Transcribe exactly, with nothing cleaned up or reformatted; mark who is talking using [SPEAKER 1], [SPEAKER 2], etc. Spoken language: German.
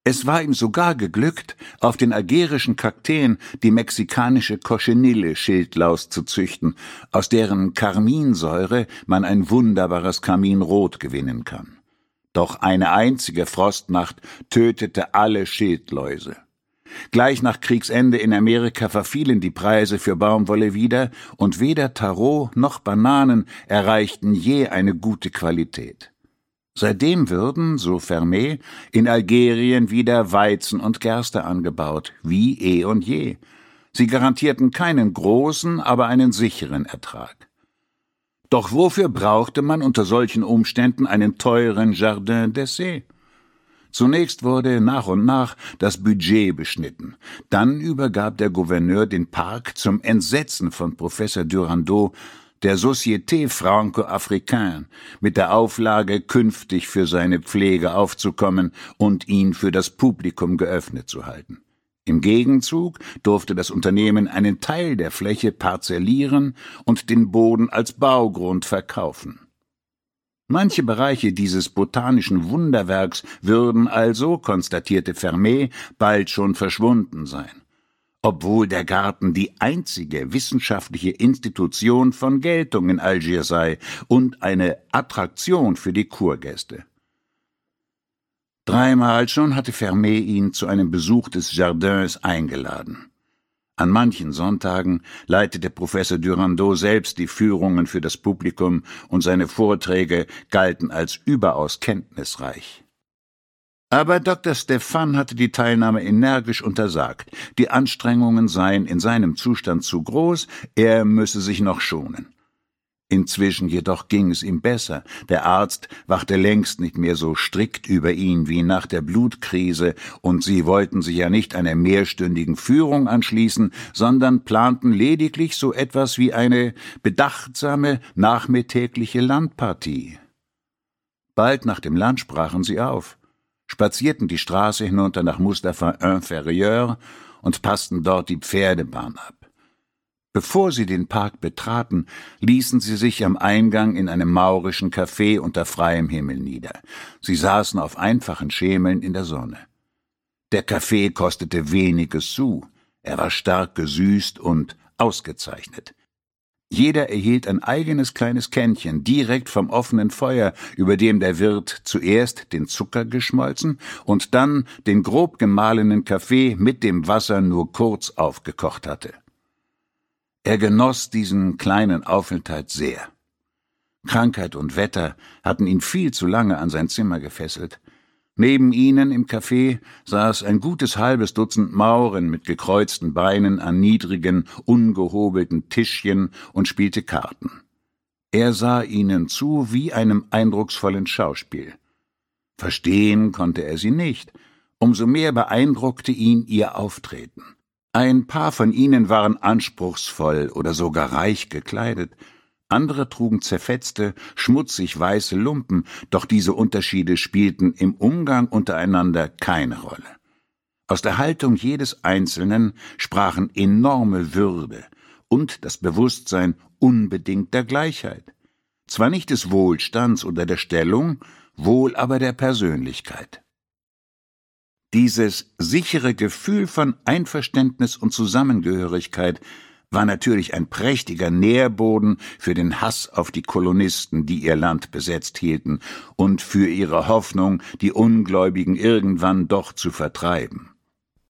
[SPEAKER 1] Es war ihm sogar geglückt, auf den algerischen Kakteen die mexikanische Cochenille-Schildlaus zu züchten, aus deren Karminsäure man ein wunderbares Karminrot gewinnen kann. Doch eine einzige Frostnacht tötete alle Schildläuse. Gleich nach Kriegsende in Amerika verfielen die Preise für Baumwolle wieder, und weder Tarot noch Bananen erreichten je eine gute Qualität. Seitdem würden, so Fermé, in Algerien wieder Weizen und Gerste angebaut, wie eh und je. Sie garantierten keinen großen, aber einen sicheren Ertrag. Doch wofür brauchte man unter solchen Umständen einen teuren Jardin d'Essai? Zunächst wurde nach und nach das Budget beschnitten. Dann übergab der Gouverneur den Park zum Entsetzen von Professor Durandot der Société Franco-Africaine mit der Auflage, künftig für seine Pflege aufzukommen und ihn für das Publikum geöffnet zu halten. Im Gegenzug durfte das Unternehmen einen Teil der Fläche parzellieren und den Boden als Baugrund verkaufen. Manche Bereiche dieses botanischen Wunderwerks würden also, konstatierte Fermé, bald schon verschwunden sein, obwohl der Garten die einzige wissenschaftliche Institution von Geltung in Algier sei und eine Attraktion für die Kurgäste. Dreimal schon hatte Fermé ihn zu einem Besuch des Jardins eingeladen. An manchen Sonntagen leitete Professor Durandot selbst die Führungen für das Publikum, und seine Vorträge galten als überaus kenntnisreich. Aber Doktor Stephan hatte die Teilnahme energisch untersagt. Die Anstrengungen seien in seinem Zustand zu groß, er müsse sich noch schonen. Inzwischen jedoch ging es ihm besser. Der Arzt wachte längst nicht mehr so strikt über ihn wie nach der Blutkrise, und sie wollten sich ja nicht einer mehrstündigen Führung anschließen, sondern planten lediglich so etwas wie eine bedachtsame nachmittägliche Landpartie. Bald nach dem Lunch brachen sie auf, spazierten die Straße hinunter nach Mustapha Inférieur und passten dort die Pferdebahn ab. Bevor sie den Park betraten, ließen sie sich am Eingang in einem maurischen Café unter freiem Himmel nieder. Sie saßen auf einfachen Schemeln in der Sonne. Der Kaffee kostete weniges Sou, er war stark gesüßt und ausgezeichnet. Jeder erhielt ein eigenes kleines Kännchen direkt vom offenen Feuer, über dem der Wirt zuerst den Zucker geschmolzen und dann den grob gemahlenen Kaffee mit dem Wasser nur kurz aufgekocht hatte. Er genoss diesen kleinen Aufenthalt sehr. Krankheit und Wetter hatten ihn viel zu lange an sein Zimmer gefesselt. Neben ihnen im Café saß ein gutes halbes Dutzend Mauren mit gekreuzten Beinen an niedrigen, ungehobelten Tischchen und spielte Karten. Er sah ihnen zu wie einem eindrucksvollen Schauspiel. Verstehen konnte er sie nicht, umso mehr beeindruckte ihn ihr Auftreten. Ein paar von ihnen waren anspruchsvoll oder sogar reich gekleidet, andere trugen zerfetzte, schmutzig weiße Lumpen, doch diese Unterschiede spielten im Umgang untereinander keine Rolle. Aus der Haltung jedes Einzelnen sprachen enorme Würde und das Bewusstsein unbedingter Gleichheit. Zwar nicht des Wohlstands oder der Stellung, wohl aber der Persönlichkeit. Dieses sichere Gefühl von Einverständnis und Zusammengehörigkeit war natürlich ein prächtiger Nährboden für den Hass auf die Kolonisten, die ihr Land besetzt hielten, und für ihre Hoffnung, die Ungläubigen irgendwann doch zu vertreiben.